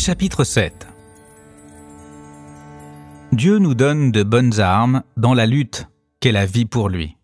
Chapitre 7. Dieu nous donne de bonnes armes dans la lutte qu'est la vie pour lui.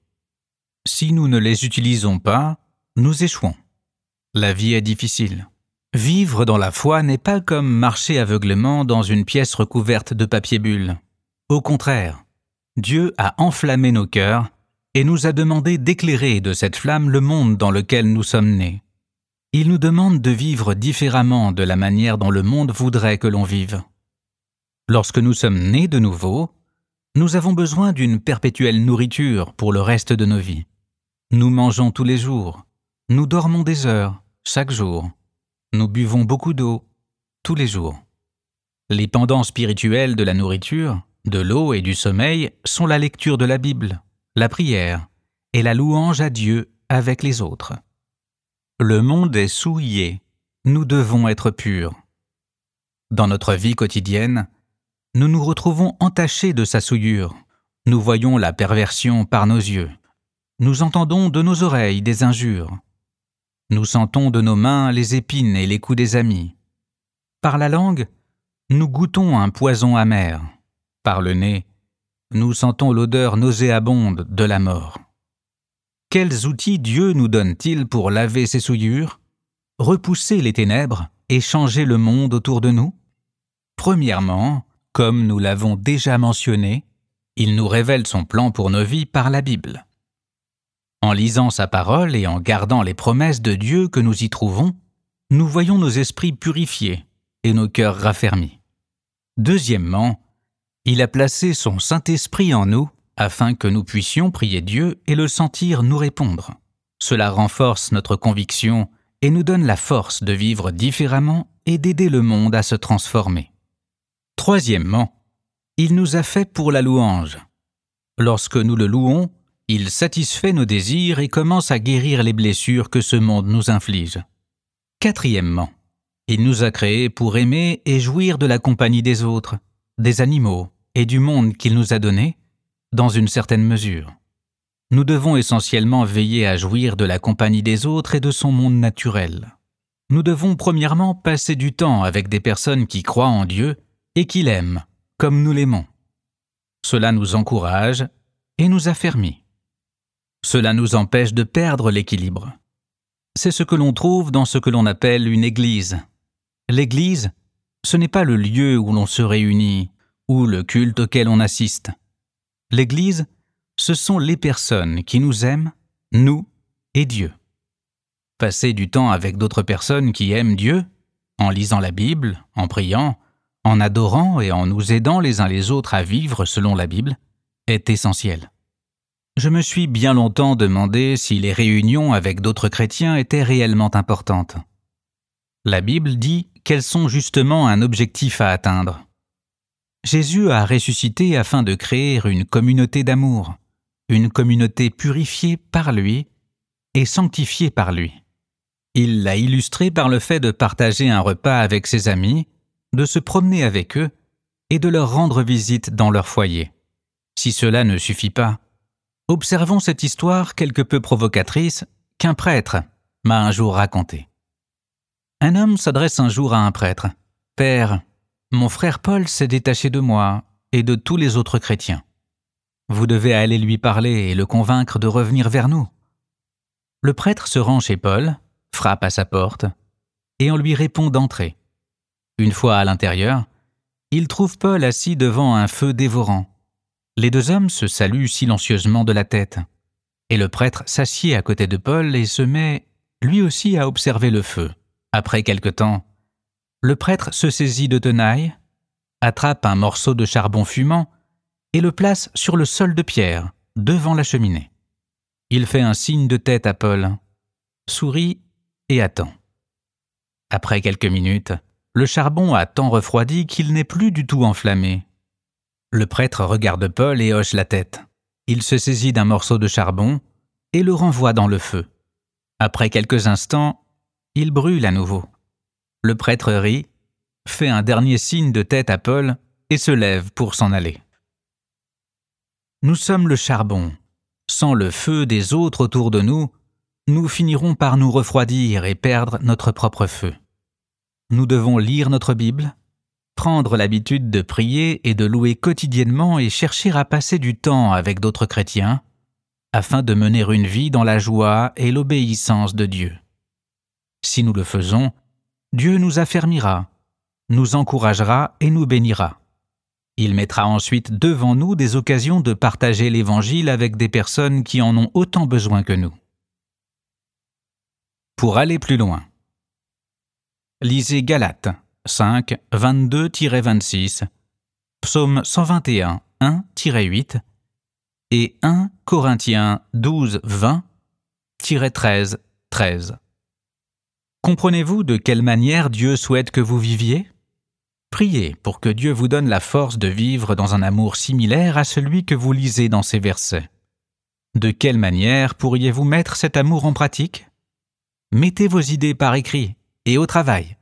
Si nous ne les utilisons pas, nous échouons. La vie est difficile. Vivre dans la foi n'est pas comme marcher aveuglément dans une pièce recouverte de papier bulle. Au contraire, Dieu a enflammé nos cœurs et nous a demandé d'éclairer de cette flamme le monde dans lequel nous sommes nés. Il nous demande de vivre différemment de la manière dont le monde voudrait que l'on vive. Lorsque nous sommes nés de nouveau, nous avons besoin d'une perpétuelle nourriture pour le reste de nos vies. Nous mangeons tous les jours, nous dormons des heures, chaque jour. Nous buvons beaucoup d'eau, tous les jours. Les pendants spirituels de la nourriture, de l'eau et du sommeil sont la lecture de la Bible, la prière et la louange à Dieu avec les autres. Le monde est souillé, nous devons être purs. Dans notre vie quotidienne, nous nous retrouvons entachés de sa souillure. Nous voyons la perversion par nos yeux. Nous entendons de nos oreilles des injures. Nous sentons de nos mains les épines et les coups des amis. Par la langue, nous goûtons un poison amer. Par le nez, nous sentons l'odeur nauséabonde de la mort. Quels outils Dieu nous donne-t-il pour laver ces souillures, repousser les ténèbres et changer le monde autour de nous? Premièrement, comme nous l'avons déjà mentionné, il nous révèle son plan pour nos vies par la Bible. En lisant sa parole et en gardant les promesses de Dieu que nous y trouvons, nous voyons nos esprits purifiés et nos cœurs raffermis. Deuxièmement, il a placé son Saint-Esprit en nous afin que nous puissions prier Dieu et le sentir nous répondre. Cela renforce notre conviction et nous donne la force de vivre différemment et d'aider le monde à se transformer. Troisièmement, il nous a fait pour la louange. Lorsque nous le louons, il satisfait nos désirs et commence à guérir les blessures que ce monde nous inflige. Quatrièmement, il nous a créés pour aimer et jouir de la compagnie des autres, des animaux et du monde qu'il nous a donné, dans une certaine mesure. Nous devons essentiellement veiller à jouir de la compagnie des autres et de son monde naturel. Nous devons premièrement passer du temps avec des personnes qui croient en Dieu et qui l'aiment, comme nous l'aimons. Cela nous encourage et nous affermit. Cela nous empêche de perdre l'équilibre. C'est ce que l'on trouve dans ce que l'on appelle une église. L'église, ce n'est pas le lieu où l'on se réunit, ou le culte auquel on assiste. L'Église, ce sont les personnes qui nous aiment, nous et Dieu. Passer du temps avec d'autres personnes qui aiment Dieu, en lisant la Bible, en priant, en adorant et en nous aidant les uns les autres à vivre selon la Bible, est essentiel. Je me suis bien longtemps demandé si les réunions avec d'autres chrétiens étaient réellement importantes. La Bible dit qu'elles sont justement un objectif à atteindre. Jésus a ressuscité afin de créer une communauté d'amour, une communauté purifiée par lui et sanctifiée par lui. Il l'a illustré par le fait de partager un repas avec ses amis, de se promener avec eux et de leur rendre visite dans leur foyer. Si cela ne suffit pas, observons cette histoire quelque peu provocatrice qu'un prêtre m'a un jour racontée. Un homme s'adresse un jour à un prêtre. « Père, mon frère Paul s'est détaché de moi et de tous les autres chrétiens. Vous devez aller lui parler et le convaincre de revenir vers nous. » Le prêtre se rend chez Paul, frappe à sa porte, et on lui répond d'entrer. Une fois à l'intérieur, il trouve Paul assis devant un feu dévorant. Les deux hommes se saluent silencieusement de la tête, et le prêtre s'assied à côté de Paul et se met, lui aussi, à observer le feu. Après quelque temps, le prêtre se saisit de tenaille, attrape un morceau de charbon fumant et le place sur le sol de pierre, devant la cheminée. Il fait un signe de tête à Paul, sourit et attend. Après quelques minutes, le charbon a tant refroidi qu'il n'est plus du tout enflammé. Le prêtre regarde Paul et hoche la tête. Il se saisit d'un morceau de charbon et le renvoie dans le feu. Après quelques instants, il brûle à nouveau. Le prêtre rit, fait un dernier signe de tête à Paul et se lève pour s'en aller. Nous sommes le charbon. Sans le feu des autres autour de nous, nous finirons par nous refroidir et perdre notre propre feu. nous devons lire notre Bible, prendre l'habitude de prier et de louer quotidiennement et chercher à passer du temps avec d'autres chrétiens, afin de mener une vie dans la joie et l'obéissance de Dieu. Si nous le faisons, Dieu nous affermira, nous encouragera et nous bénira. Il mettra ensuite devant nous des occasions de partager l'Évangile avec des personnes qui en ont autant besoin que nous. Pour aller plus loin, lisez Galates 5, 22-26, Psaume 121, 1-8 et 1 Corinthiens 12, 20-13, 13. Comprenez-vous de quelle manière Dieu souhaite que vous viviez ? Priez pour que Dieu vous donne la force de vivre dans un amour similaire à celui que vous lisez dans ces versets. De quelle manière pourriez-vous mettre cet amour en pratique ? Mettez vos idées par écrit et au travail.